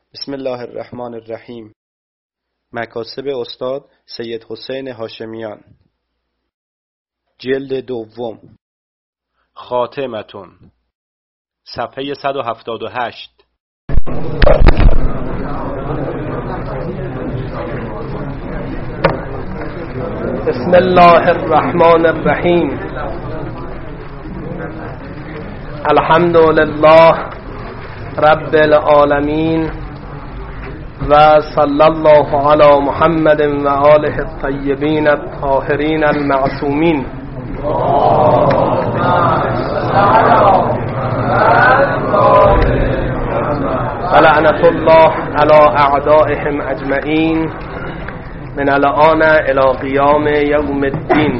بسم الله الرحمن الرحیم. مکاسب استاد سید حسین هاشمیان، جلد دوم، خاتمتون، صفحه 178. بسم الله الرحمن الرحیم. الحمد لله رب العالمین و صلی الله علی محمد و آله الطیبین الطاهرین المعصومین. ولعنة الله علی اعدائهم اجمعین من الآن الى قیام یوم الدین.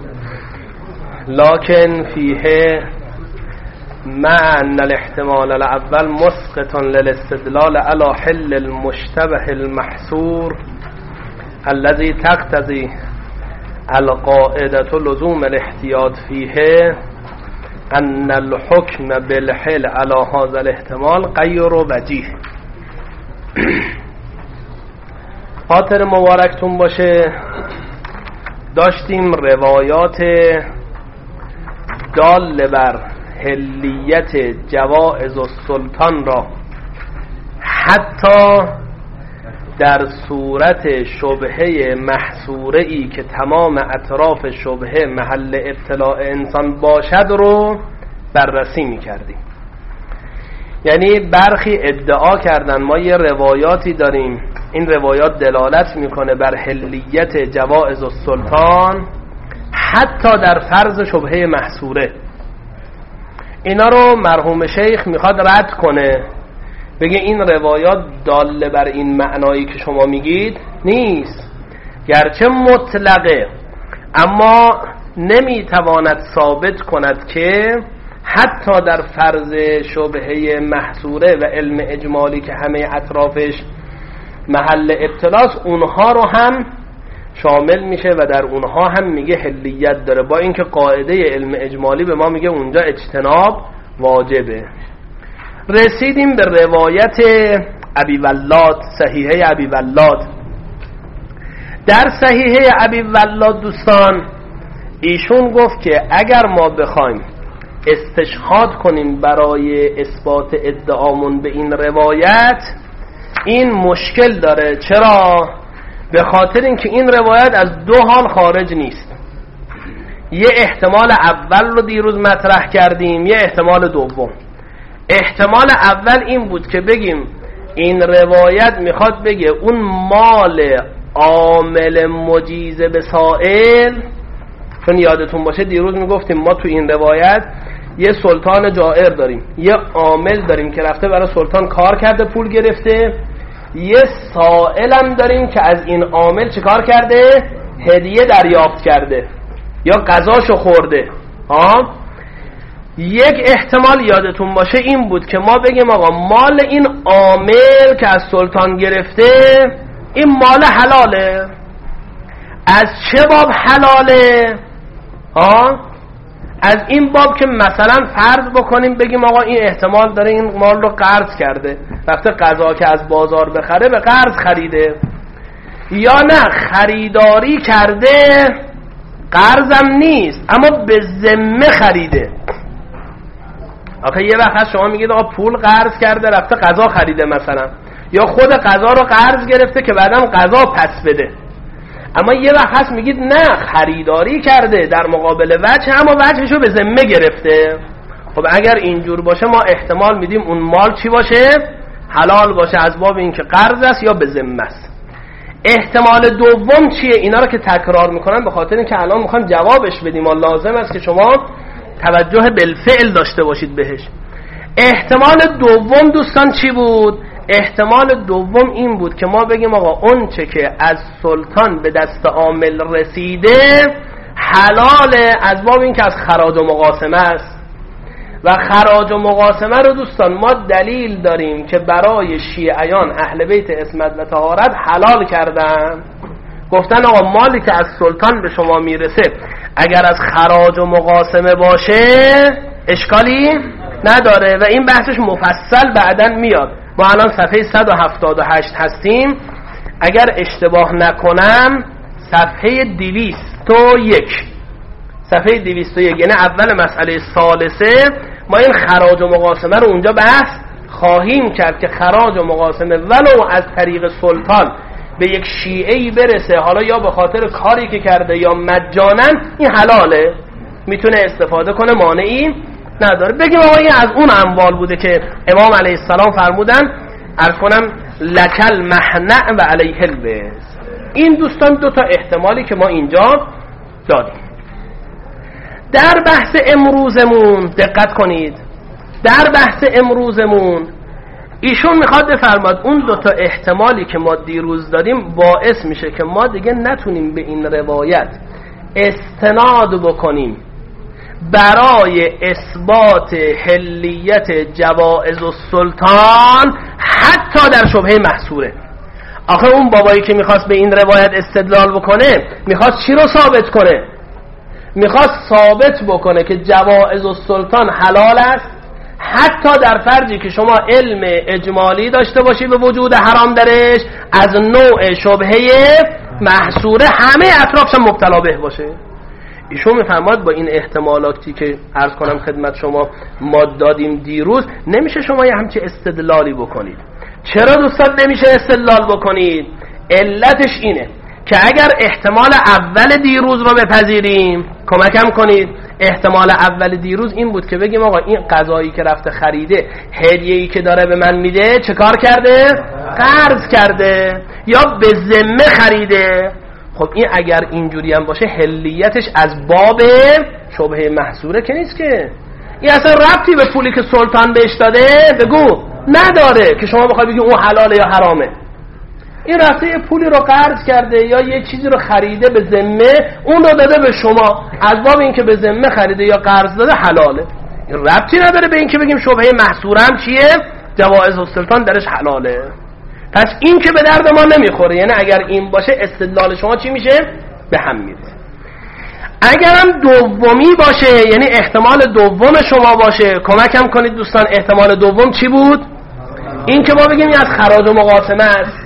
لكن فیه مع ان الاحتمال الاول مسقط للاستدلال على حل المشتبه المحصور الذي تقتضي القاعدة لزوم الاحتياط فيه ان الحكم بالحل على هذا الاحتمال غیر وجیه. خاطر مبارکتون باشه. داشتیم روایات دال بر حلیت جوائز السلطان را حتی در صورت شبهه محصوره ای که تمام اطراف شبهه محل اطلاع انسان باشد رو بررسی می کردیم. یعنی برخی ادعا کردن ما یه روایاتی داریم، این روایات دلالت میکنه بر حلیت جوائز السلطان حتی در فرض شبهه محصوره. اینا رو مرحوم شیخ میخواد رد کنه، بگه این روایات داله بر این معنایی که شما میگید نیست، گرچه مطلقه اما نمیتواند ثابت کند که حتی در فرض شبهه محصوره و علم اجمالی که همه اطرافش محل ابتلاس اونها رو هم شامل میشه و در اونها هم میگه حلیت داره، با اینکه قاعده علم اجمالی به ما میگه اونجا اجتناب واجبه. رسیدیم به روایت ابی ولاد، صحیحه ابی ولاد. در صحیحه ابی ولاد دوستان ایشون گفت که اگر ما بخوایم استشهاد کنیم برای اثبات ادعامون به این روایت این مشکل داره. چرا؟ به خاطر اینکه این روایت از دو حال خارج نیست. یه احتمال اول رو دیروز مطرح کردیم، یه احتمال دوم. احتمال اول این بود که بگیم این روایت میخواد بگه اون مال عامل مجیز به سائل، چون یادتون باشه دیروز میگفتیم ما تو این روایت یه سلطان جائر داریم، یه عامل داریم که رفته برای سلطان کار کرده پول گرفته، یه سائلم داریم که از این عامل چه کار کرده؟ هدیه دریافت کرده یا قضاشو خورده. یک احتمال یادتون باشه این بود که ما بگیم آقا مال این عامل که از سلطان گرفته این مال حلاله. از چه باب حلاله؟ از این باب که مثلا فرض بکنیم بگیم آقا این احتمال داره این مال رو قرض کرده، رفته قضا که از بازار بخره به قرض خریده، یا نه خریداری کرده قرضم نیست اما به ذمه خریده. آخه یه وقت شما میگید آقا پول قرض کرده رفته قضا خریده مثلا، یا خود قضا رو قرض گرفته که بعدم قضا پس بده. اما یه وقت هست میگید نه خریداری کرده در مقابل وجه اما وجهشو به ذمه گرفته. خب اگر اینجور باشه ما احتمال میدیم اون مال چی باشه؟ حلال باشه، از باب این که قرض است یا به ذمه است. احتمال دوم چیه؟ اینا رو که تکرار میکنن به خاطر اینکه الان میخوام جوابش بدیم و لازم است که شما توجه بالفعل داشته باشید بهش. احتمال دوم دوستان چی بود؟ احتمال دوم این بود که ما بگیم آقا اون چه که از سلطان به دست عامل رسیده حلاله، از باب این که از خراج و مقاسمه است. و خراج و مقاسمه رو دوستان ما دلیل داریم که برای شیعیان اهل بیت عصمت و طهارت حلال کردن. گفتن آقا مالی که از سلطان به شما میرسه اگر از خراج و مقاسمه باشه اشکالی نداره و این بحثش مفصل بعدن میاد. ما الان صفحه 178 هستیم، اگر اشتباه نکنم صفحه 201. صفحه 201 یعنی اول مسئله ثالثه ما این خراج و مقاسمه رو اونجا بحث خواهیم کرد که خراج و مقاسمه ولو از طریق سلطان به یک شیعه‌ای برسه، حالا یا به خاطر کاری که کرده یا مجانا، این حلاله، میتونه استفاده کنه، مانعی نداره. بگیم آقا این از اون اموال بوده که امام علیه السلام فرمودن عرض کنم لکل محنع و علیه البز. این دوستان دو تا احتمالی که ما اینجا دادیم. در بحث امروزمون دقت کنید، در بحث امروزمون ایشون میخواد بفرماد اون دو تا احتمالی که ما دیروز دادیم باعث میشه که ما دیگه نتونیم به این روایت استناد بکنیم برای اثبات حلیت جوائز السلطان حتی در شبهه محصوره. آخه اون بابایی که میخواست به این روایت استدلال بکنه میخواست چی رو ثابت کنه؟ میخواست ثابت بکنه که جوائز السلطان حلال است حتی در فرضی که شما علم اجمالی داشته باشی به وجود حرام درش، از نوع شبهه محصوره همه اطرافش مبتلا به باشه. ایشون میفرماد با این احتمالاتی که عرض کنم خدمت شما ما دادیم دیروز نمیشه شما یه همچه استدلالی بکنید. چرا دوستان نمیشه استدلال بکنید؟ علتش اینه که اگر احتمال اول دیروز رو بپذیریم، کمکم کنید، احتمال اول دیروز این بود که بگیم آقا این قضایی که رفته خریده، هدیه‌ای که داره به من میده چه کار کرده؟ قرض کرده یا به ذمه خریده. خب این اگر اینجوری هم باشه حلیتش از باب شبهه محصوره که نیست که. این اصلا ربطی به پولی که سلطان بهش داده بگو نداره که شما بخوای بگی اون حلاله یا حرامه. این رفته یه پولی رو قرض کرده یا یه چیزی رو خریده به ذمه، اون رو داده به شما، از باب این که به ذمه خریده یا قرض داده حلاله. این ربطی نداره به این که بگیم شبهه محصوره هم چیه؟ جوائز السلطان درش حلاله. پس این که به درد ما نمیخوره. یعنی اگر این باشه استدلال شما چی میشه؟ به هم میره. اگرم دومی باشه، یعنی احتمال دوم شما باشه، کمکم کنید دوستان، احتمال دوم چی بود؟ این که ما بگیم این از خراج و مقاسمه است.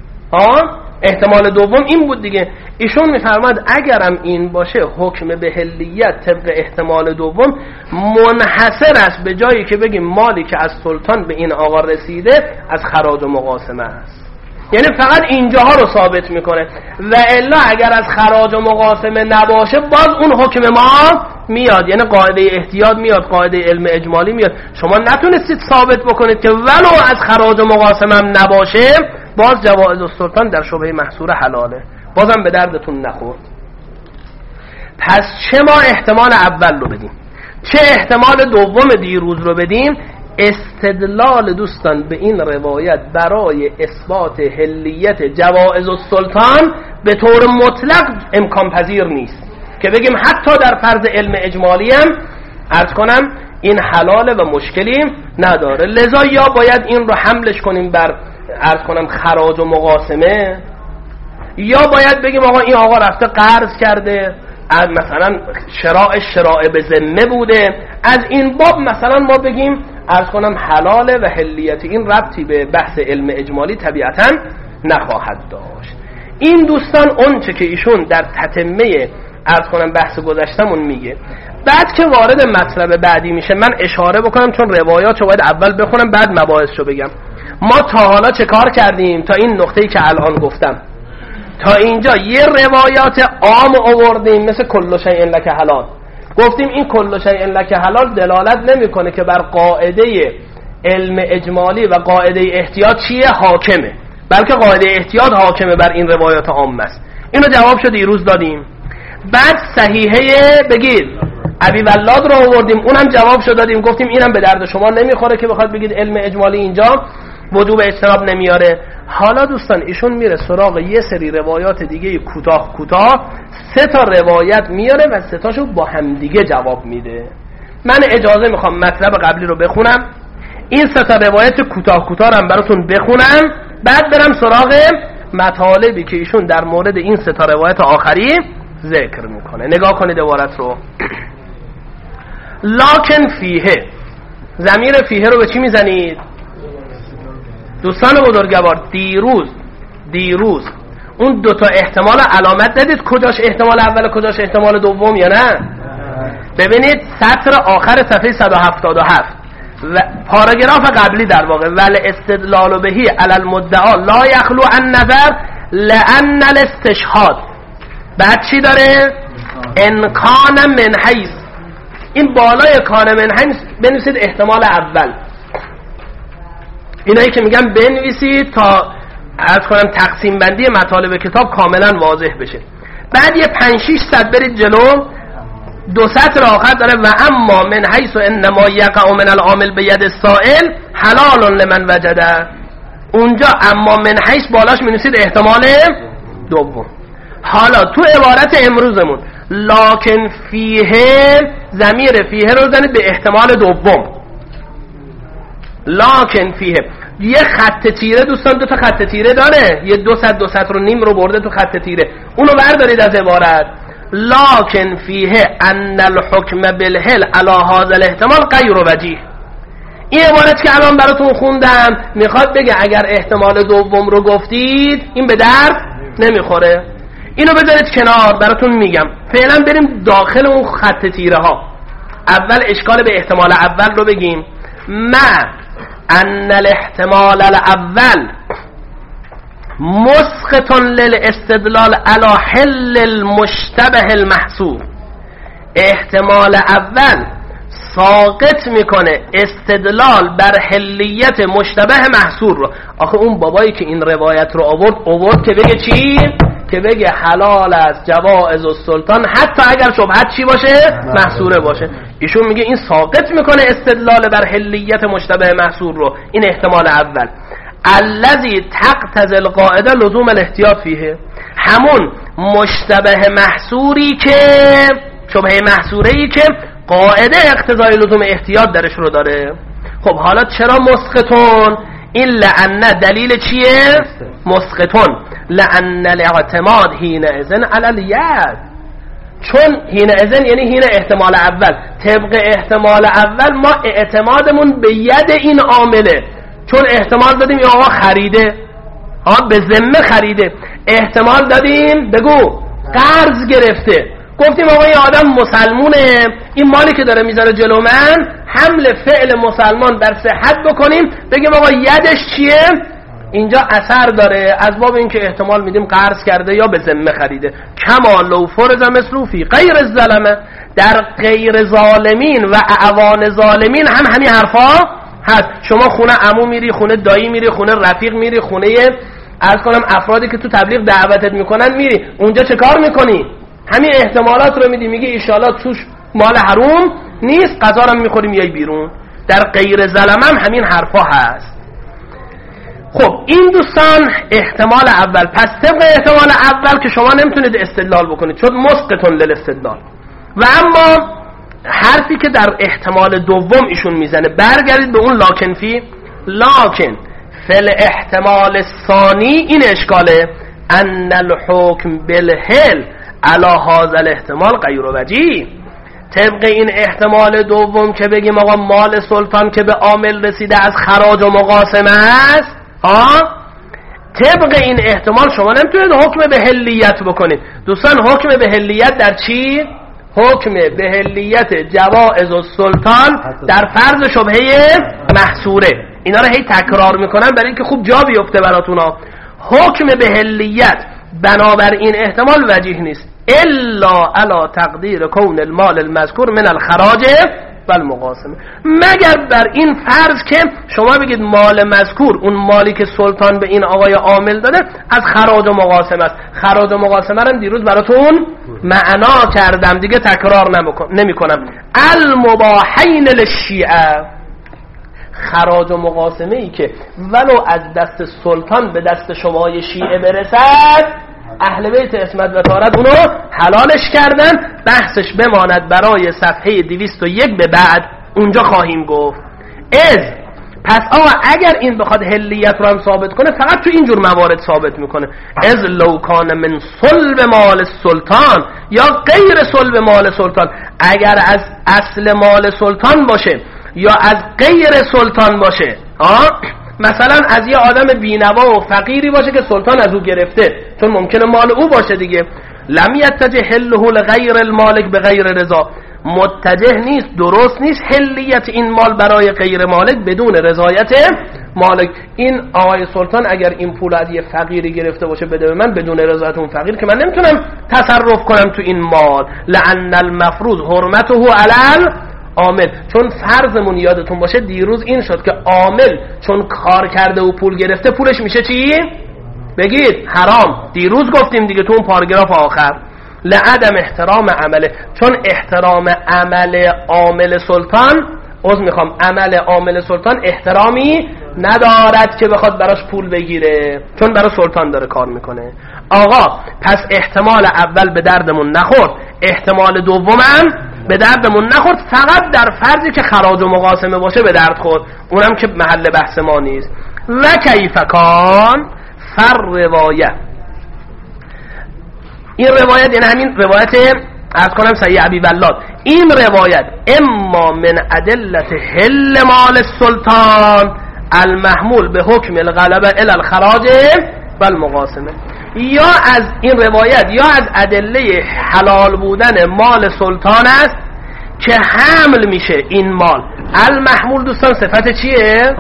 احتمال دوم این بود دیگه. ایشون میفرماد اگرم این باشه حکم به حلیت طبق احتمال دوم منحصر است به جایی که بگیم مالی که از سلطان به این آقا رسیده از خراج و مقاسمه است. یعنی فقط اینجاها رو ثابت میکنه و الا اگر از خراج و مقاسمه نباشه باز اون حکم ما میاد، یعنی قاعده احتیاط میاد، قاعده علم اجمالی میاد. شما نتونستید ثابت بکنید که ولو از خراج و مقاسمه هم نباشه باز جوائز السلطان در شبهه محصوره حلاله، بازم به دردتون نخورد. پس چه ما احتمال اول رو بدیم چه احتمال دوم دیروز رو بدیم، استدلال دوستان به این روایت برای اثبات حلیت جوائز السلطان به طور مطلق امکان پذیر نیست که بگیم حتی در فرض علم اجمالی هم عرض کنم این حلاله و مشکلی نداره. لذا یا باید این رو حملش کنیم بر عرض کنم خراج و مقاسمه، یا باید بگیم آقا این آقا رفته قرض کرده، مثلا شراء به ذمه بوده، از این باب مثلا ما بگیم عرض کنم حلاله و حلیت این ربطی به بحث علم اجمالی طبیعتا نخواهد داشت. این دوستان اون چه که ایشون در تتمه عرض کنم بحث گذشتمون میگه. بعد که وارد مطلب بعدی میشه من اشاره بکنم چون روایات رو باید اول بخونم بعد مباحث رو بگم. ما تا حالا چه کار کردیم تا این نقطه‌ای که الان گفتم تا اینجا یه روایات عام آوردیم مثل کل شیء لک حلال. گفتیم این کل شیء لک حلال دلالت نمیکنه که بر قاعده علم اجمالی و قاعده احتیاط چیه حاکمه، بلکه قاعده احتیاط حاکمه بر این روایات عام است. اینو جواب شد دیروز دادیم. بعد صحیحه بگید ابی ولاد رو آوردیم، اونم جواب شد دادیم، گفتیم اینم به درد شما نمیخوره که بخواد بگید علم اجمالی اینجا وجوب اجتناب نمیاره. حالا دوستان ایشون میره سراغ یه سری روایات دیگه کوتاه 3 تا روایت میاره و 3 تاشو با هم دیگه جواب میده. من اجازه میخوام مطلب قبلی رو بخونم، این 3 تا روایت کوتاه هم براتون بخونم، بعد برم سراغ مطالبی که ایشون در مورد این 3 تا روایت آخری ذکر میکنه. نگاه کنید عبارت رو. لکن فیه، ضمیر فیه رو به چی میزنید؟ دوستان بزرگوار دیروز اون دوتا احتمال علامت دادید، کجاش احتمال اول کجاش احتمال دوم یا نه؟ ببینید سطر آخر صفحه 177 و پاراگراف قبلی در واقع، ول استدلال بهی علی المدعا لا یخلو عن نظر لان الاستشهاد. بعد چی داره؟ ان کان من حیث، این بالای کان من حیث بنویسید احتمال اول. اینایی که میگم بنویسید تا عرض کنم تقسیم بندی مطالب کتاب کاملا واضح بشه. بعد یه 5-6 صد برید جلو، 2 سطر آخر داره و اما من حیث انما یقع من العامل بید السائل حلال لمن وجده. اونجا اما من حیث بالاش می‌نویسید احتمال دوم. حالا تو عبارت امروزمون لکن فیه، ضمیر فیه رو زنید به احتمال دوم. لکن فیه یه خط تیره دوستان، 2 تا خط تیره داره، یه 2 سطر و نیم رو برده تو خط تیره، اونو بردارید از عبارت. لکن فیه ان الحکم بالحل علی هذا الاحتمال غیر وجیه. این عبارت که الان براتون خوندم میخواد بگه اگر احتمال دوم رو گفتید این به درد نمیخوره. اینو بذارید کنار، براتون میگم. فعلا بریم داخل اون خط تیره ها. اول اشکال به احتمال اول رو بگیم. ما ان الاحتمال الاول مسقط للاستدلال على حل المشتبه المحصور. احتمال اول ساقط میکنه استدلال بر حلیت مشتبه محصور رو. آخه اون بابایی که این روایت رو آورد که بگه چی؟ که بگه حلال است جواز السلطان حتی اگر شبهت چی باشه؟ محصوره باشه. ایشون میگه این ساقط میکنه استدلال بر حلیت مشتبه محصور رو. این احتمال اول. الذی تقتضی القاعده لزوم الاحتیاط فیه، همون مشتبه محصوری که شبهه محصوره‌ای که قاعده اقتضای لزوم احتیاط درش رو داره. خب حالا چرا مسقطون؟ این لأن دلیل چیه؟ مسقطون لأن الاعتماد حین اذن علی الید، چون حین اذن یعنی حین احتمال اول، طبق احتمال اول ما اعتمادمون به ید این عامله، چون احتمال دادیم این آقا خریده، به ذمه خریده، احتمال دادیم بگو قرض گرفته، گفتیم آقا این آدم مسلمونه، این مالی که داره میذاره جلو من حمل فعل مسلمان بر صحت بکنیم، بگیم آقا یدش چیه؟ اینجا اثر داره از باب این که احتمال میدیم قرض کرده یا به ذمه خریده. کما لو فرض مثلو فی غیر الظلمه، در غیر ظالمین و اعوان ظالمین هم همین حرفا هست. شما خونه عمو میری، خونه دایی میری، خونه رفیق میری، خونه عرض کنم افرادی که تو تبلیغ دعوتت میکنن میری، اونجا چه کار میکنی؟ همین احتمالات رو میدی، میگی ایشالا توش مال حروم نیست، غذا رو میخوریم یای بیرون. در غیر ظلمم همین حرفا هست. خب این دوستان احتمال اول. پس طبق احتمال اول که شما نمیتونید استدلال بکنید چون مسقطون للاستدلال. و اما حرفی که در احتمال دوم ایشون میزنه، برگردید به اون لاکن فی، لاکن فل احتمال ثانی این اشکاله ان الحکم بالحل علی هذا الاحتمال غیر وجیه. طبق این احتمال دوم که بگیم آقا مال سلطان که به عامل رسیده از خراج و مقاسمه است، طبق این احتمال شما نمیتونید حکم به حلیت بکنید. دوستان حکم به حلیت در چی؟ حکم به حلیت جواز السلطان در فرض شبهه محصوره. اینا رو هی تکرار میکنن برای اینکه خوب جا بیفته براتونا. حکم به حلیت بنابر این احتمال وجیه نیست الا علی تقدیر کون المال المذکور من الخراج و المقاسمه، مگر بر این فرض که شما بگید مال مذکور، اون مالی که سلطان به این آقای عامل داده، از خراج و مقاسمه است. خراج و مقاسمه رو دیروز براتون معنا کردم دیگه تکرار نمی کنم. المباحین للشیعه، خراج و مقاسمه ای که ولو از دست سلطان به دست شمای شیعه برسد، اهل بیت عصمت و طهارت اونو حلالش کردن. بحثش بماند برای صفحه 201 به بعد، اونجا خواهیم گفت. پس آقا اگر این بخواد حلیت رو هم ثابت کنه فقط تو اینجور موارد ثابت میکنه. از لو کان من صلب مال سلطان یا غیر صلب مال سلطان، اگر از اصل مال سلطان باشه یا از غیر سلطان باشه، مثلا از یه آدم بینوا و فقیری باشه که سلطان از او گرفته، چون ممکنه مال او باشه دیگه. لم یتجه حله لغیر المالک به غیر رضا، متجه نیست، درست نیست حلیت این مال برای غیر مالک بدون رضایت مالک. این آقای سلطان اگر این پول از یه فقیری گرفته باشه بده به من بدون رضایت اون فقیر که من نمیتونم تصرف کنم تو این مال. لأن المفروض حرمته علل عامل، چون فرضمون یادتون باشه دیروز این شد که عامل چون کار کرده و پول گرفته پولش میشه چی؟ بگید حرام. دیروز گفتیم دیگه تو اون پاراگراف آخر. لعدم احترام عمله، چون احترام عمل عامل سلطان، عمل عامل سلطان احترامی ندارد که بخواد براش پول بگیره، چون برای سلطان داره کار میکنه. آقا پس احتمال اول به دردمون نخورد، احتمال دومم به دردمون نخورد، فقط در فرضی که خراج و مقاسمه باشه به درد خورد، اونم که محل بحث ما نیست. و کیف کان فر روایت، این روایت یعنی همین روایت از کنم سید ابی ولاد، این روایت اما من ادلت حل مال السلطان المحمول به حکم الغلبه الی الخراج و المقاسمه، یا از این روایت یا از ادله حلال بودن مال سلطان است که حمل میشه این مال. المحمول دوستان صفت چیه؟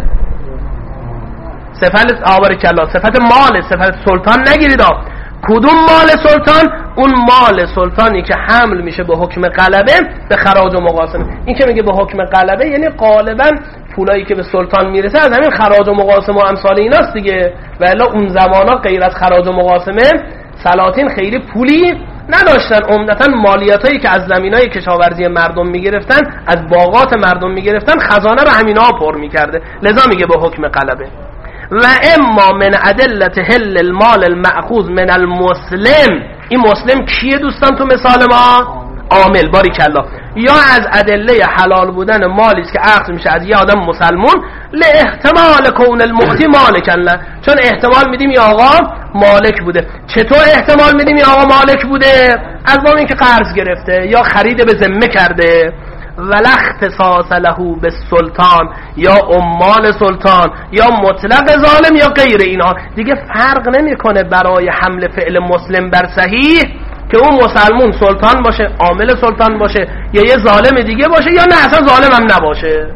صفت آبارکالله، صفت مال، صفت سلطان نگیرید. کدوم مال سلطان؟ اون مال سلطانی که حمل میشه به حکم غلبه به خراج و مقاسمه. این که میگه به حکم غلبه یعنی غالبا پولایی که به سلطان میرسه از همین خراج و مقاسمه و امثال ایناست دیگه، و الا اون زمانا غیر از خراج و مقاسمه سلاطین خیلی پولی نداشتن. عمدتا مالیاتایی که از زمینای کشاورزی مردم میگرفتن، از باغات مردم میگرفتن، خزانه رو همینا پر میکرده، لذا میگه به حکم غلبه. و اما من ادلت حل المال المأخوذ من المسلم، این مسلم کیه دوستان تو مثال ما؟ عامل، باریکالله. یا از ادله حلال بودن مالی که اخذ میشه از یه آدم مسلمون، لاحتمال کون المعطی مالکا له، چون احتمال میدیم یا آقا مالک بوده. چطور احتمال میدیم یا آقا مالک بوده؟ از باب اینکه قرض گرفته یا خرید به ذمه کرده. ولا اختصاص له بالسلطان، یا عمال سلطان یا مطلق ظالم یا غیر اینها، دیگه فرق نمیکنه برای حمل فعل مسلم بر صحیح که اون مسلمون سلطان باشه، عامل سلطان باشه، یا یه ظالم دیگه باشه، یا نه اصلا ظالم هم نباشه.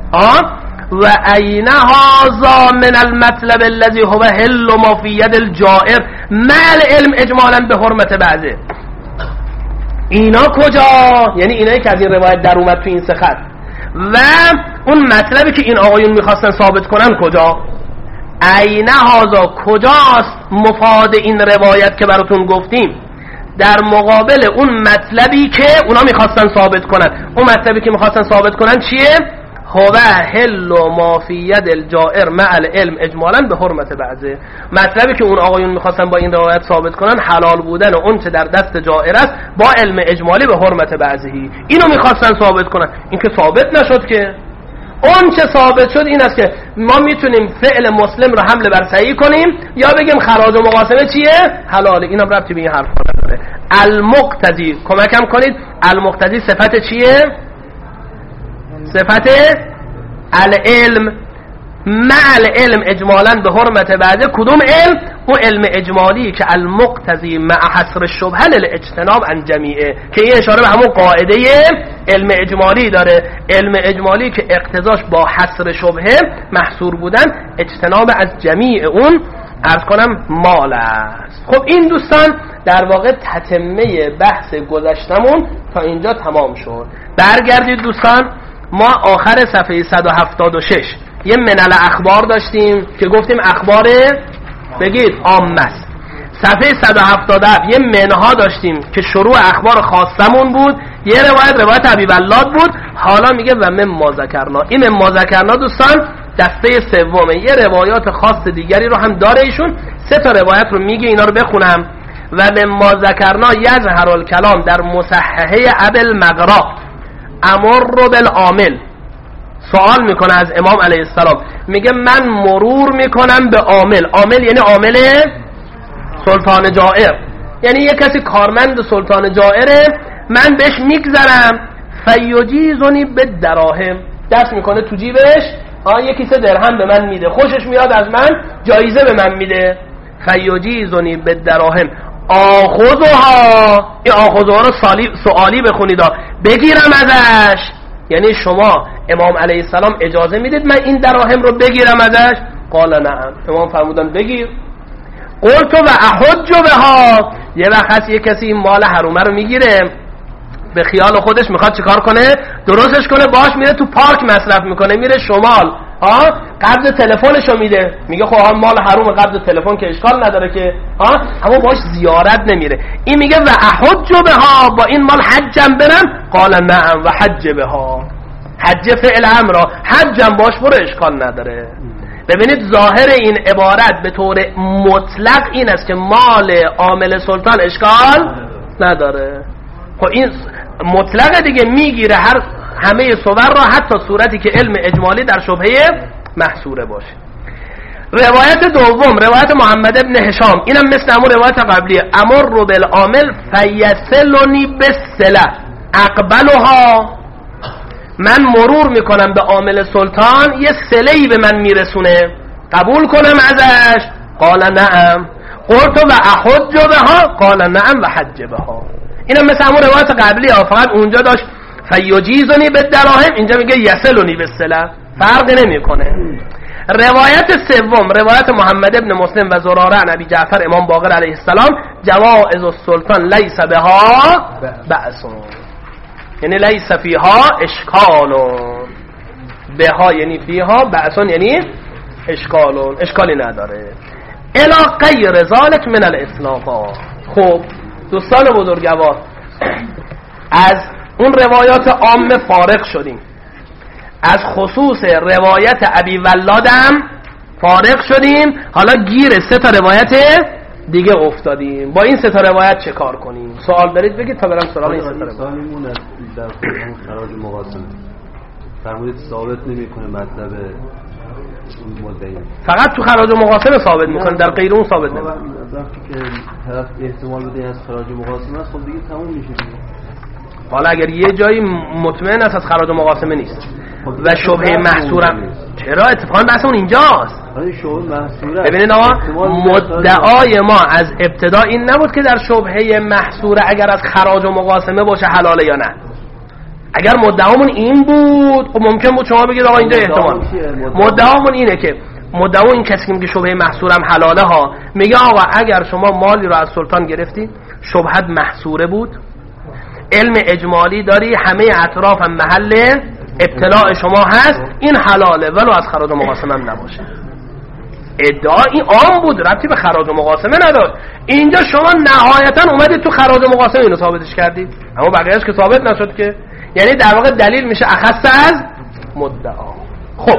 و این هذا من المطلب الذي هو حل ما في يد الجائر مع العلم اجمالا به حرمت بعضه. اینا کجا؟ یعنی اینایی که از این روایت در اومد تو این سه خط، و اون مطلبی که این آقایون میخواستن ثابت کنن کجا؟ عین هذا کجاست مفاد این روایت که براتون گفتیم؟ در مقابل اون مطلبی که اونا میخواستن ثابت کنن. اون مطلبی که میخواستن ثابت کنن چیه؟ هو حل ما فی ید الجائر مع العلم اجمالا به حرمت بعضه. مطلبی که اون آقایون میخواستن با این روایت ثابت کنن حلال بودن و اون چه در دست جائر است با علم اجمالی به حرمت بعضهی، اینو میخواستن ثابت کنن. این که ثابت نشد که. اون چه ثابت شد این است که ما میتونیم فعل مسلم رو حمل بر صحیح کنیم یا بگیم خراج و مقاسمه چیه؟ حلاله. اینم ربطی به این حرف نداره. المقتضی، کمکم کنید، المقتضی صفت چیه؟ صفت العلم مع العلم اجمالا به حرمت بعضه. کدوم علم؟ اون علم اجمالی که المقتضی مع حصر الشبهه للاجتناب عن جمیعه، که این اشاره به همون قاعده علم اجمالی داره. علم اجمالی که اقتضاش با حصر شبهه محصور بودن اجتناب از جمیع اون عرض کنم مال است. خب این دوستان در واقع تتمه بحث گذشتمون تا اینجا تمام شد. برگردید دوستان، ما آخر صفحه 176 یه منل اخبار داشتیم که گفتیم اخبار بگید عامه است. صفحه 177 یه منها داشتیم که شروع اخبار خاصمون بود، یه روایت ابی ولاد بود. حالا میگه و مما ذکرنا. این مما ذکرنا دوستان دسته سومه، یه روایات خاص دیگری رو هم داره ایشون. 3 تا روایت رو میگه، اینا رو بخونم. و مما ذکرنا یظهر الکلام در مصححه ابی المغرا امر بالعامل. سوال میکنه از امام علیه السلام، میگه من مرور میکنم به عامل. عامل یعنی عامل سلطان جائر، یعنی یه کسی کارمند سلطان جائره، من بهش میگذرم. فیجیزونی به دراهم، دست میکنه تو جیبش یه کیسه درهم به من میده، خوشش میاد از من، جایزه به من میده. فیجیزنی بالدراهم آخذها، این آخذها رو سوالی بخونید، بگیرم ازش. یعنی شما امام علیه السلام اجازه میدید من این دراهم رو بگیرم ازش؟ قال نعم، امام فرمودن بگیر. قلت و احج بها، یه وقت یه کسی این مال حرومه رو میگیره، به خیال خودش میخواد چیکار کنه؟ درستش کنه، باش میره تو پارک مصرف میکنه، میره شمال، قبض تلفنشو میده، میگه خب مال حروم، قبض تلفن که اشکال نداره که، اما باش زیارت نمیره. این میگه و احج بها، با این مال حجم برم؟ قال نعم و حج بها، حج فعل امر، حجم باش برو، اشکال نداره. ببینید ظاهر این عبارت به طور مطلق این است که مال عامل سلطان اشکال نداره. خب این مطلق دیگه، میگیره همه صور را، حتی صورتی که علم اجمالی در شبهه محصوره باشه. روایت دوم، روایت محمد ابن هشام، اینم مثل همون روایت قبلیه. امر بالعامل فیصلنی بالصله اقبلها، من مرور میکنم به عامل سلطان، یه صله‌ای به من میرسونه، قبول کنم ازش؟ قال نعم. قلت و احج بها، قال نعم و حج بها. اینم مثل همون روایت قبلی فقط اونجا داشت فیجیزنی بالدراهم، اینجا میگه یصلنی بالصله، فرق نمیکنه. روایت سوم، روایت محمد ابن مسلم و زراره عن ابی جعفر امام باقر علیه السلام، جوائز السلطان لیس بها بأس، یعنی لیس فیها اشکال، بها یعنی فیها، بأس یعنی اشکال، اشکالی نداره. الی غیر ذلک من الاسلافات. خب دوستان بزرگوار، از اون روایات عام فارغ شدیم، از خصوص روایت ابی ولادم فارغ شدیم، حالا گیر 3 تا روایت دیگه افتادیم. با این 3 تا روایت چه کار کنیم؟ سوال دارید بگید تا برم سراغ این 3 تا روایت. سوالیمون از در خراج مقاسمه فرمودید ثابت نمیکنه مطلب مدعی، فقط تو خراج مقاسمه ثابت میکنه، در غیر اون ثابت نمیکنه. وقتی که طرف احتمال بده از خراج مقاسمه است، خب دیگه تموم میشه دیگه. حالا اگر یه جایی مطمئن است از خراج مقاسمه نیست و شبهه محصورم، چرا؟ اتفاقا بحث اون اینجاست. ببینید آقا، مدعای ما از ابتدا این نبود که در شبهه محصوره اگر از خراج و مقاسمه باشه حلاله یا نه. اگر مدعامون این بود، خب ممکن بود شما بگید آقا اینجا احتمال. مدعامون اینه که مدعو این کسی که میگه شبهه محصورم حلاله ها، میگه آقا اگر شما مالی رو از سلطان گرفتی، شبهت محصوره بود، علم اجمالی داری، همه اطراف هم محل ابتلاع شما هست، این حلاله ولو از خراج و مقاسمه هم نباشه. ادعا این عام بود، ربطی به خراج و مقاسمه نداشت. اینجا شما نهایتا اومدید تو خراج و مقاسمه اینو ثابتش کردید، اما بقیه‌اش که ثابت نشد که، یعنی در واقع دلیل میشه اخص از مدعا. خب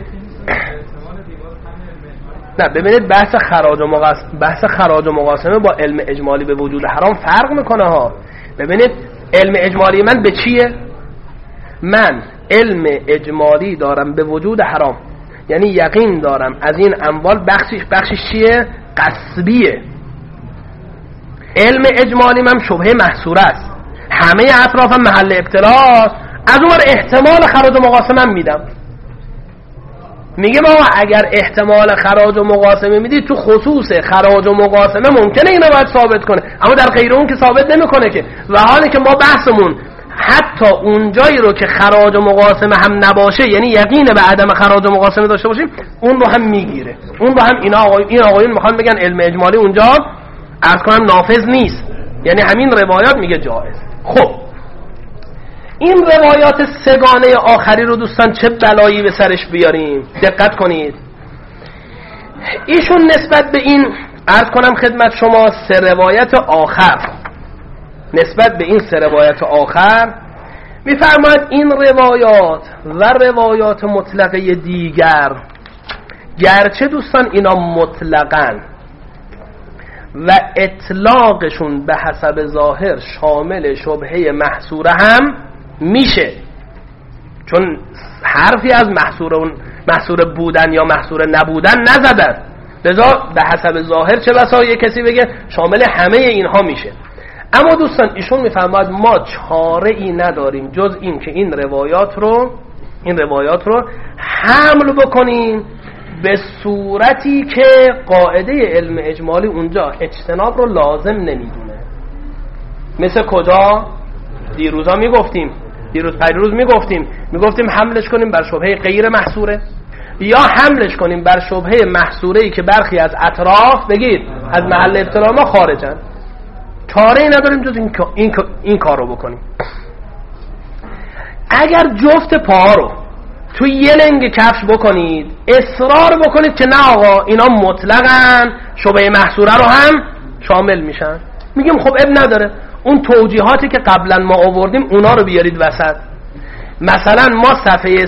نه ببینید، بحث خراج و مقاسمه با علم اجمالی به وجود حرام فرق میکنه ها. ببینید علم اجمالی من به چیه؟ من علم اجمالی دارم به وجود حرام، یعنی یقین دارم از این اموال بخشش چیه؟ قصبیه. علم اجمالی من شبهه محصوره است، همه اطرافم محل ابتلاء، از اون احتمال خراج و مقاسمه میدم. میگه ما اگر احتمال خراج و مقاسمه میدی، تو خصوص خراج و مقاسمه ممکنه اینو باید ثابت کنه، اما در غیر اون که ثابت نمیکنه که. و حالی که ما بحثمون حتی اون جایی رو که خراج و مقاسمه هم نباشه، یعنی یقین به عدم خراج و مقاسمه داشته باشیم، اون رو هم میگیره. اون رو هم این آقایون میخوان بگن علم اجمالی اونجا عرض کنم نافذ نیست، یعنی همین روایات میگه جایز. خب این روایات سگانه آخری رو دوستان چه بلایی به سرش بیاریم؟ دقت کنید. ایشون نسبت به این عرض کنم خدمت شما 3 روایت آخر، نسبت به این 3 روایت آخر میفرماید این روایات و روایات مطلقه دیگر، گرچه دوستان اینا مطلقاً و اطلاقشون به حسب ظاهر شامل شبهه محصوره هم میشه، چون حرفی از محصور بودن یا محصور نبودن نزدن، لذا به حسب ظاهر چه بسا یک کسی بگه شامل همه اینها میشه. اما دوستان ایشون میفرماید ما چاره ای نداریم جز این که این روایات رو حمل بکنیم به صورتی که قاعده علم اجمالی اونجا اجتناب رو لازم نمیدونه. مثل کجا؟ دیروزا میگفتیم، پیروز میگفتیم حملش کنیم بر شبهه غیر محصوره، یا حملش کنیم بر شبهه محصوره‌ای که برخی از اطراف بگید از محل ابتلا ما خارجن. چاره ای نداریم جز این کار رو بکنیم. اگر جفت پاها رو تو یه لنگ کفش بکنید، اصرار بکنید که نه آقا اینا مطلقاً شبهه محصوره رو هم شامل میشن، میگیم خب اب نداره، اون توجیهاتی که قبلا ما آوردیم اونا رو بیارید وسط. مثلا ما صفحه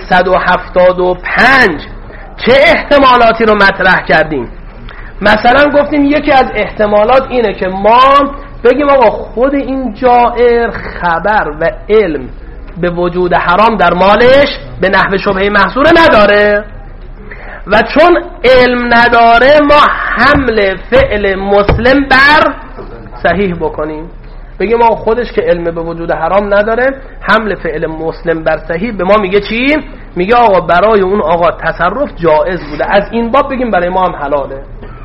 175 چه احتمالاتی رو مطرح کردیم؟ مثلا گفتیم یکی از احتمالات اینه که ما بگیم آقا خود این جائر خبر و علم به وجود حرام در مالش به نحو شبهه محصوره نداره، و چون علم نداره ما حمل فعل مسلم بر صحیح بکنیم، بگیم آقا خودش که علم به وجود حرام نداره، حمل فعل مسلم بر صحیح به ما میگه چی؟ میگه آقا برای اون آقا تصرف جائز بوده، از این باب بگیم برای ما هم حلاله.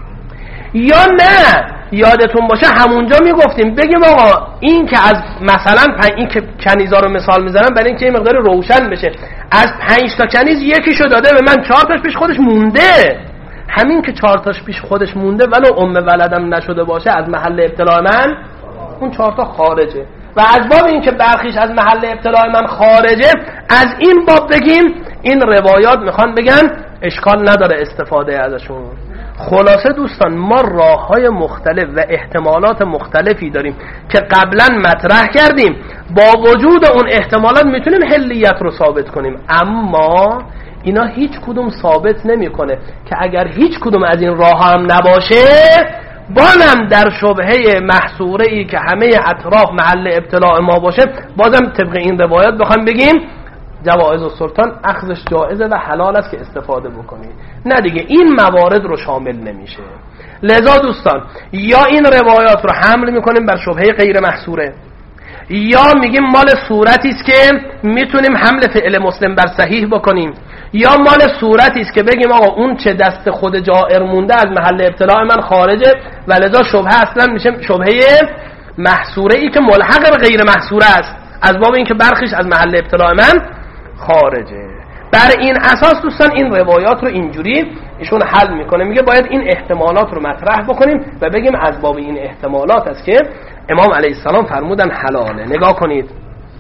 یا نه یادتون باشه همونجا میگفتیم بگیم آقا این که از مثلا این که کنیزا رو مثال میزنم برای اینکه این مقدار روشن بشه، از 5 تا کنیز یکیشو داده به من، 4 تاش پیش خودش مونده، همین که 4 تاش پیش خودش مونده ولو ولدم نشده باشه از محل ابتلاع من اون 4 تا خارجه، و از باب این که برخیش از محل ابتلاع من خارجه از این باب بگیم این روایات میخوان بگن اشکال نداره استفاده ازشون. خلاصه دوستان ما راه‌های مختلف و احتمالات مختلفی داریم که قبلا مطرح کردیم، با وجود اون احتمالات میتونیم حلیت رو ثابت کنیم، اما اینا هیچ کدوم ثابت نمیکنه که اگر هیچ کدوم از این راه هم نباشه بازم در شبهه محصوره‌ای که همه اطراف محل ابتلاع ما باشه بازم طبق این روایات بخوام بگیم جوائز السلطان اخذش جائزه و حلال است که استفاده بکنید، نه دیگه این موارد رو شامل نمیشه. لذا دوستان یا این روایات رو حمل میکنیم بر شبهه غیر محصوره، یا میگیم مال صورتی است که میتونیم حمل فعل مسلم بر صحیح بکنیم، یا مال صورتی است که بگیم آقا اون چه دست خود جائر مونده از محل ابتلاع من خارجه و لذا شبهه اصلا میشه شبهه محصوره ای که ملحق به غیر محصوره است، از باب این که برخیش از محل ابتلاع من خارجه. بر این اساس دوستان این روایات رو اینجوری ایشون حل میکنه، میگه باید این احتمالات رو مطرح بکنیم و بگیم از باب این احتمالات است که امام علیه السلام فرمودن حلاله. نگاه کنید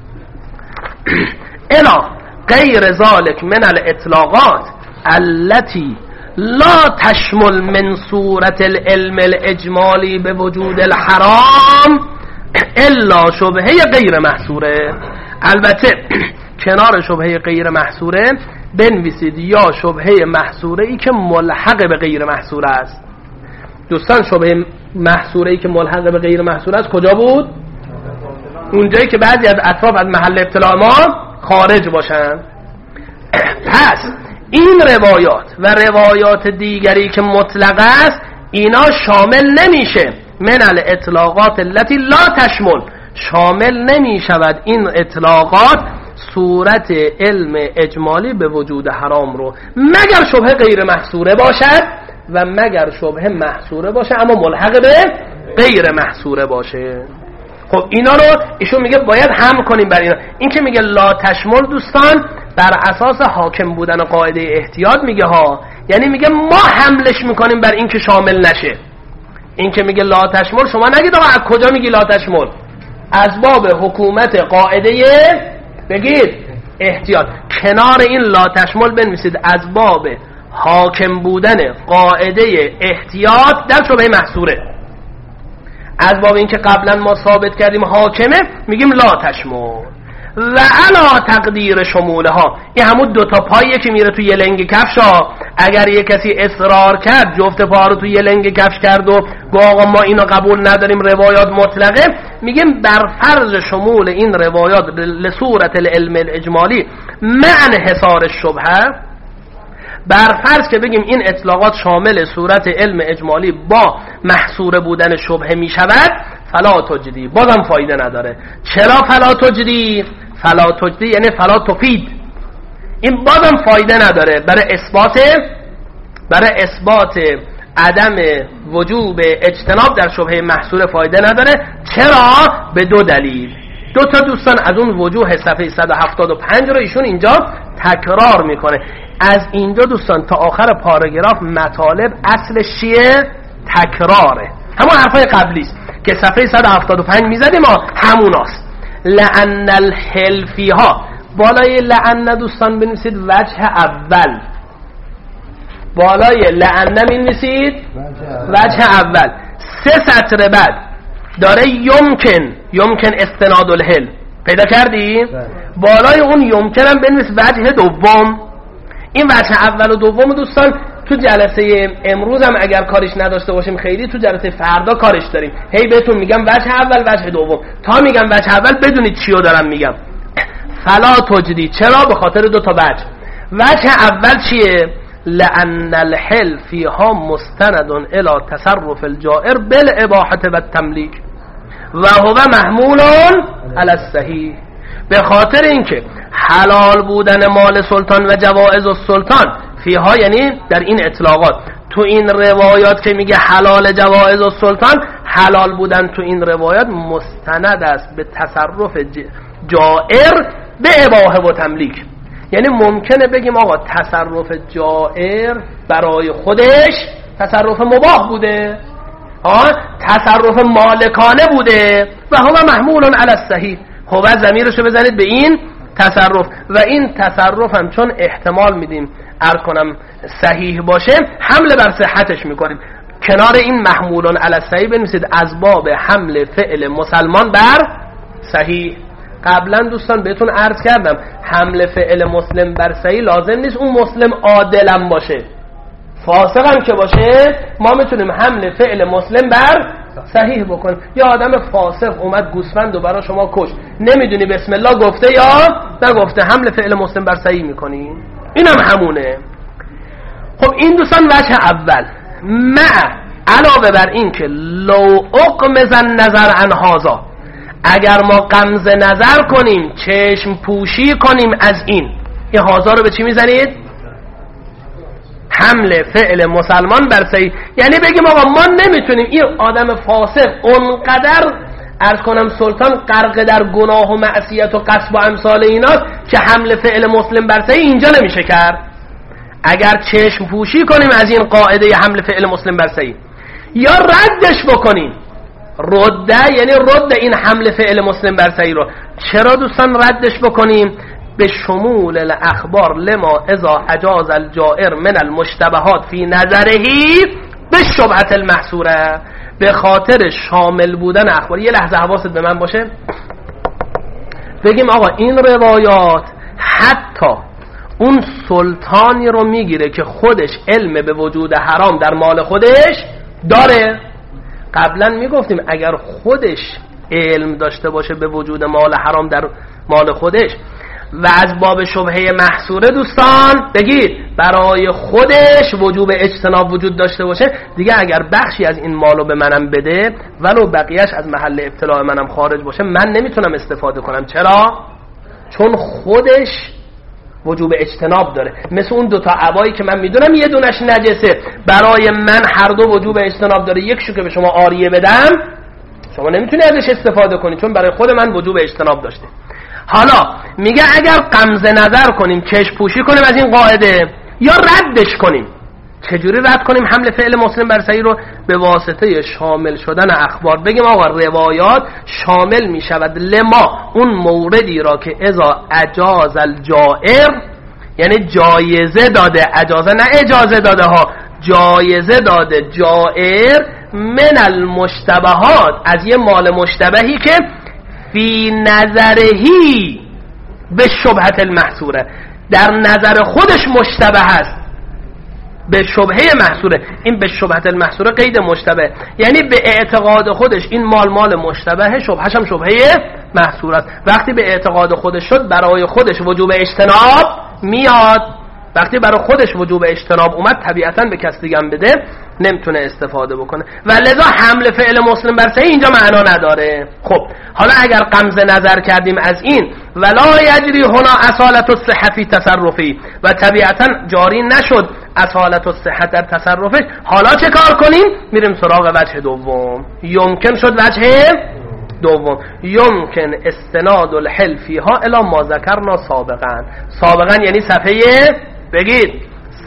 الا غیر ذالک من الاطلاقات التي لا تشمل من صورت العلم الاجمالی به وجود الحرام الا شبهه غیر محصوره. البته کنار شبهه غیر محصوره بنویسید یا شبهه محصوره ای که ملحق به غیر محصوره است. دوستان شبهه محصوره ای که ملحق به غیر محصوره است کجا بود؟ اونجایی که بعضی از اطراف از محل ابتلاع ما خارج باشن. پس این روایات و روایات دیگری که مطلق است اینا شامل نمیشه من الاطلاقات التي لا تشمل، شامل نمی شود این اطلاقات صورت علم اجمالی به وجود حرام رو، مگر شبهه غیر محصوره باشد و مگر شبهه محصوره باشه اما ملحق به غیر محصوره باشه. خب اینا رو ایشون میگه باید هم کنیم بر اینا. این که میگه لا تشمل دوستان بر اساس حاکم بودن قاعده احتیاط میگه ها، یعنی میگه ما حملش میکنیم بر این که شامل نشه. این که میگه لا تشمل شما نگید آقا از کجا میگی لا تشمل؟ از باب حکومت قاعده بگید احتیاط، کنار این لا تشمل بنویسید از باب حاکم بودن قاعده احتیاط در شبهه محصوره. از باب این که قبلا ما ثابت کردیم حاکمه میگیم لا تشمل و علا تقدیر شموله ها. این همون دوتا پاییه که میره توی یه لنگ کفش ها. اگر یه کسی اصرار کرد جفت پا رو توی یه لنگ کفش کرد و گو آقا ما اینو قبول نداریم روایات مطلقه، میگیم بر فرض شمول این روایات لصورت العلم الاجمالی معنی حصار شبهه، بر فرض که بگیم این اطلاقات شامل صورت علم اجمالی با محصور بودن شبهه می شود، فلا تجدی، بازم فایده نداره. چرا فلا تجدی؟ فلا تجدی یعنی فلا تفید، این بازم فایده نداره برای اثبات عدم وجوب اجتناب در شبهه محصور فایده نداره. چرا؟ به دو دلیل. دو تا دوستان از اون وجوه صفحه 175 رو ایشون اینجا تکرار میکنه. از اینجا دوستان تا آخر پاراگراف مطالب اصلش چیه؟ تکراره، همون حرفای قبلی است که صفحه 175 میزدیم هموناست. لأن الحلفی ها، بالای لأن دوستان بنویسید وجه اول، بالای لأن بنویسید وجه اول. 3 سطر بعد داره یمکن استناد الحل، پیدا کردی؟ بالای اون یمکن هم بنویس وجه دوم. این وجه اول و دوم دوستان تو جلسه امروز هم اگر کارش نداشته باشیم خیلی، تو جلسه فردا کارش داریم. هی بهتون میگم وجه اول وجه دوم، تا میگم وجه اول بدونید چیو دارم میگم. فلا تجدی، چرا؟ به خاطر 2 تا وجه. وجه اول چیه؟ لأن الحل فيها مستند الى تصرف الجائر بالاباحه والتملیک و هو محمول على الصحیح. به خاطر اینکه حلال بودن مال سلطان و جوائز السلطان فیها، یعنی در این اطلاقات، تو این روایات که میگه حلال جوائز السلطان، حلال بودن تو این روایات مستند است به تصرف جائر به اباحه و تملیک. یعنی ممکنه بگیم آقا تصرف جائر برای خودش تصرف مباح بوده، تصرف مالکانه بوده و هو محمول علی الصحیح. خب ضمیرشو بزنید به این تصرف، و این تصرف هم چون احتمال میدیم عرض کنم صحیح باشه، حمله بر صحتش میکنیم. کنار این محمول علی الصحیح بنویسید از باب حمل فعل مسلمان بر صحیح. قبلا دوستان بهتون عرض کردم حمل فعل مسلم بر صحیح لازم نیست اون مسلم عادلم باشه، فاسق هم که باشه ما میتونیم حمل فعل مسلم بر صحیح بکنیم. یا آدم فاسق اومد گوسفند و برای شما کش، نمیدونی بسم الله گفته یا نگفته، حمل فعل مسلم بر صحیح میکنی، اینم همونه. خب این دوستان وجه اول. علاوه بر این که لو اقمز النظر عن هذا، اگر ما غمز نظر کنیم، چشم پوشی کنیم از این هازا رو به چی میزنید؟ حمل فعل مسلمان بر صحیح. یعنی بگیم آقا ما نمیتونیم، این آدم فاسق اونقدر عرض کنم سلطان غرق در گناه و معصیت و قصب و امثال ایناست که حمل فعل مسلم بر صحیح اینجا نمیشه کرد. اگر چشم پوشی کنیم از این قاعده حمل فعل مسلم بر صحیح، یا ردش بکنیم، رده یعنی رد این حمل فعل مسلم بر صحیح رو. چرا دوستان ردش بکنیم؟ به شمول الاخبار لما اذا اجاز الجائر من المشتبهات فی نظرهی به شبهه المحصوره، به خاطر شامل بودن اخبار. یه لحظه حواست به من باشه، بگیم آقا این روایات حتی اون سلطانی رو میگیره که خودش علم به وجود حرام در مال خودش داره. قبلا میگفتیم اگر خودش علم داشته باشه به وجود مال حرام در مال خودش و از باب شبهه محصوره دوستان بگید برای خودش وجوب اجتناب وجود داشته باشه، دیگه اگر بخشی از این مالو به منم بده ولو بقیهش از محل ابتلاع منم خارج باشه، من نمیتونم استفاده کنم. چرا؟ چون خودش وجوب اجتناب داره. مثل اون 2 تا عبایی که من میدونم یه دونش نجسه، برای من هر دو وجوب اجتناب داره. یکشو که به شما عاریه بدم شما نمیتونی ازش استفاده کنی چون برای خود من وجوب اجتناب داشته. حالا میگه اگر غمز نظر کنیم، چشم پوشی کنیم از این قاعده، یا ردش کنیم. چجوری رد کنیم حمل فعل مسلم بر صحیح رو؟ به واسطه شامل شدن اخبار. بگیم آقا روایات شامل میشود لما، اون موردی را که اذا اجاز الجائر، یعنی جایزه داده، اجازه نه اجازه داده ها، جایزه داده جائر من المشتبهات، از یه مال مشتبهی که فی نظرهی به شبهه المحصوره، در نظر خودش مشتبه هست به شبهه محصوره. این به شبهه المحصوره قید مشتبه، یعنی به اعتقاد خودش این مال مشتبهه، شبهش هم شبهه محصوره است. وقتی به اعتقاد خودش شد برای خودش وجوب اجتناب میاد. وقتی برای خودش وجوب اجتناب اومد طبیعتاً به کس دیگه هم بده نمیتونه استفاده بکنه و لذا حمل فعل مسلم بر صحیح اینجا معنا نداره. خب حالا اگر غمزه نظر کردیم از این ولا یجری هنا اصالت الصحه فی تصرفی و طبیعتاً جاری نشد اصالت الصحه در تصرفش، حالا چه کار کنیم؟ میریم سراغ وجه دوم. یمکن شد وجه دوم، یمکن استناد الحل فیها الی ما ذکرنا سابقا. سابقا یعنی صفحه بگید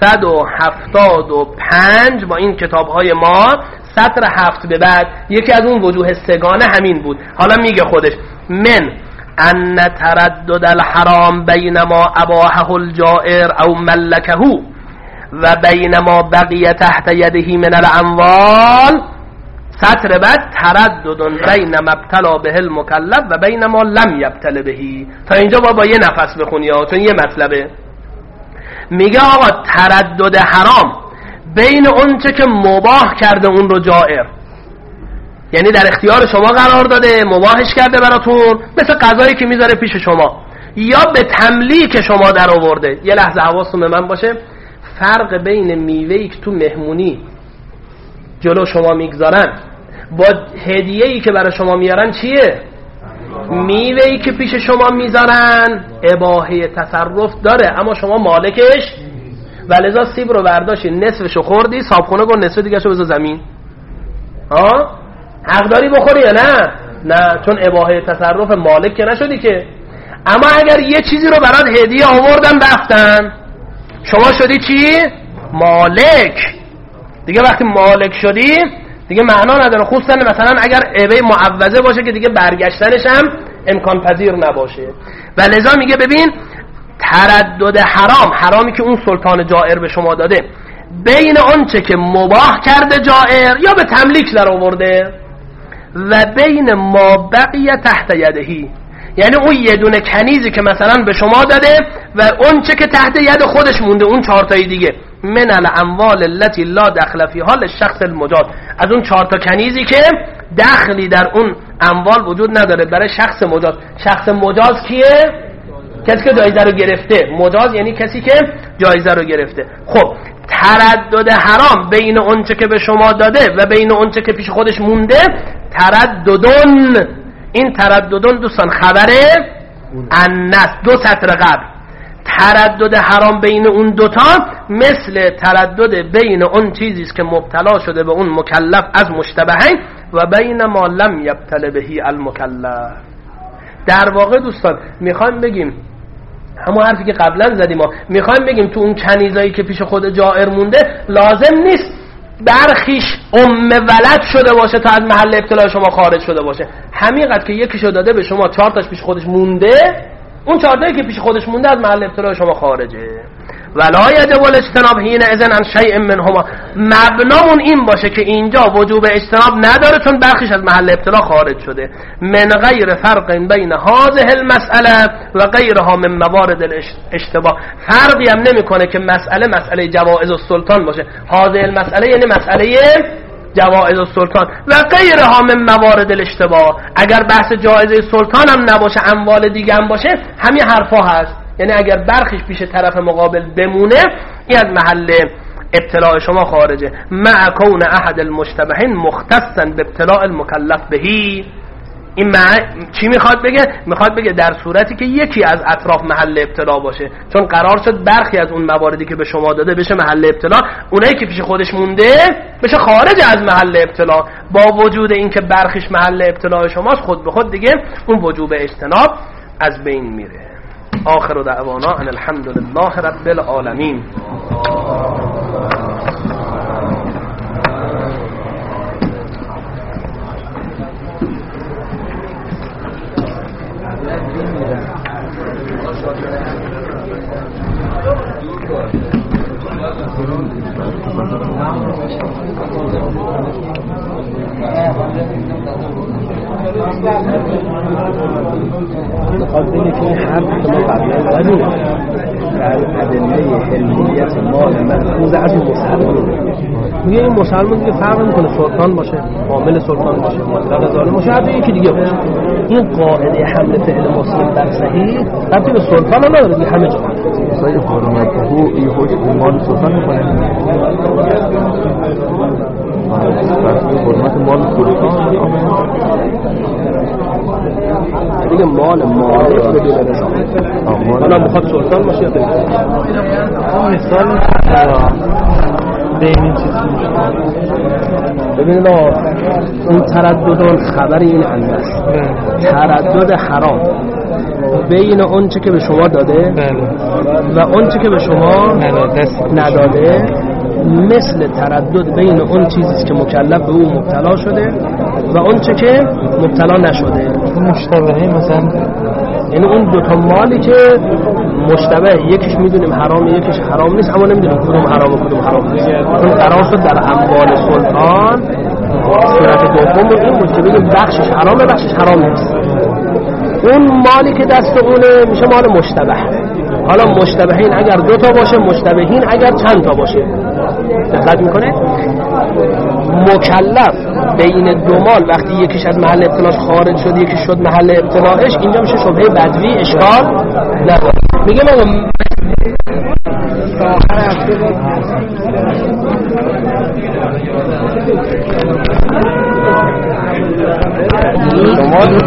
175 با این کتاب‌های ما سطر 7 به بعد یکی از اون وجوه سگانه همین بود. حالا میگه خودش من ان تردد الحرام بین ما اباحه الجائر او ملکه و بین ما بقیه تحت یده من الاموال، سطر بعد تردد بین ما ابتلا به المکلف و بین ما لم یبتل بهی. تا اینجا با یه نفس بخونی ها چون یه مطلبه. میگه آقا تردد حرام بین اون چه که مباح کرده اون رو جائر، یعنی در اختیار شما قرار داده مباحش کرده براتون، مثل غذایی که میذاره پیش شما یا به تملیک شما در آورده. یه لحظه حواستون به من باشه، فرق بین میوه‌ای که تو مهمونی جلو شما میگذارن با هدیه‌ای که برای شما میارن چیه؟ میوه‌ای که پیش شما میذارن اباحه تصرف داره اما شما مالکش، ولذا سیب رو برداشتی نصفشو خوردی، صابخونه گفت نصف دیگه شو بذار زمین. حق داری بخوری یا نه؟ نه، چون اباحه تصرف مالک که نشدی که. اما اگر یه چیزی رو برات هدیه آوردن رفتن، شما شدی چی؟ مالک. دیگه وقتی مالک شدی دیگه معنا نداره، خصوصا مثلا اگر عیبه معوضه باشه که دیگه برگشتنش هم امکان پذیر نباشه. و لذا میگه ببین تردد حرام، حرامی که اون سلطان جائر به شما داده، بین اون چه که مباح کرده جائر یا به تملیک در آورده و بین ما بقیه تحت یدهی، یعنی اون یه دونه کنیزی که مثلا به شما داده و اون چه که تحت ید خودش مونده، اون 4 تایی دیگه، من الاموال التي لا دخل فيها للشخص المجاز، از اون 4 تا کنیزی که دخلی در اون اموال وجود نداره برای شخص مجاز. شخص مجاز کیه؟ کسی که جایزه رو گرفته. مجاز یعنی کسی که جایزه رو گرفته. خب تردد حرام بین اون چه که به شما داده و بین اون چه که پیش خودش مونده، ترددون. این ترددون دوستان خبره انس، 2 سطر قبل. تردد حرام بین اون دوتا مثل تردد بین اون چیزیست که مبتلا شده به اون مکلف از مشتبهین و بین ما لم یبتل بهی المکلف. در واقع دوستان میخوایم بگیم همون حرفی که قبلا زدیم، ما میخوایم بگیم تو اون کنیزایی که پیش خود جائر مونده لازم نیست برخیش ولد شده باشه تا از محل ابتلا شما خارج شده باشه. همینقدر که یکیشو داده به شما 4 تاش پیش خودش مونده، اون 4 تایی که پیش خودش مونده از محل ابتلا شما خارجه. ولا یجب الاجتناب حین اذن عن شیء منهما. مبنامون این باشه که اینجا وجوب اجتناب نداره چون برخیش از محل ابتلا خارج شده. من غیر فرق بین هذه المسئله و غیرها من موارد الاشتباه. فرقی هم نمیکنه که مسئله جوائز السلطان باشه. هذه المسئله یعنی مسئله جوائز السلطان و غیرها من موارد الاشتباه. اگر بحث جایزه سلطان هم نباشه اموال دیگه هم باشه، همین حرفا هست. یعنی اگر برخیش پیش طرف مقابل بمونه، این از محل ابتلاع شما خارجه. مع کون احد المشتبهین مختصا به ابتلاع المکلف بهی. این چی میخواد بگه؟ میخواد بگه در صورتی که یکی از اطراف محل ابتلا باشه، چون قرار شد برخی از اون مواردی که به شما داده بشه محل ابتلا، اونایی که پیش خودش مونده بشه خارج از محل ابتلا. با وجود این که برخیش محل ابتلا شماست، خود به خود دیگه اون وجوب اجتناب از بین میره. آخر دعوانا ان الحمد لله رب العالمین. قبل که حرف ما قبلا زدیم در ادله علمیت مال مأخوذ از مصحف میگه این مسلمان دیگه فرق میکنه سلطان باشه، عامل سلطان باشه، مطلق ظالم باشه، حتی یکی دیگه باشه. این قاعده حمل فعل مسلم در صحیح ربطی به سلطان هم نداره، همه جا ساید حرمت او ای خوش مال سلطان میکنه. حرمت مال سلطان دیگه مال مالک بدون رضا. حالا میخواد سلطان باشه یا غیر. مثال بین این چیز ببینید اون تردد خبر این اندست تردد حرام بین اون چه که به شما داده و اون چه که به شما نداده مثل تردد بین اون چیزی که مکلف به او مبتلا شده و اون چه که مبتلا نشده. مشتبهه مثلا یعنی اون دوتا مالی که مشتبه، یکیش میدونیم حرامه یکیش حرام نیست، اما نمیدونیم کدوم حرامه کدوم حرام نیست. اون قرار شد در اموال سلطان صورت دوم بود این بود که بگیم بخشش حرامه بخشش حرام نیست. اون مالی که دست اونه میشه مال مشتبه. حالا مشتبهین اگر دوتا باشه، مشتبهین اگر چند تا باشه. دقت میکنه مکلف بین دو مال وقتی یکیش از محل ابتلاش خارج شد یکیش شد محل ابتلاش، اینجا میشه شبهه بدوی اشکال نداره. میگه ما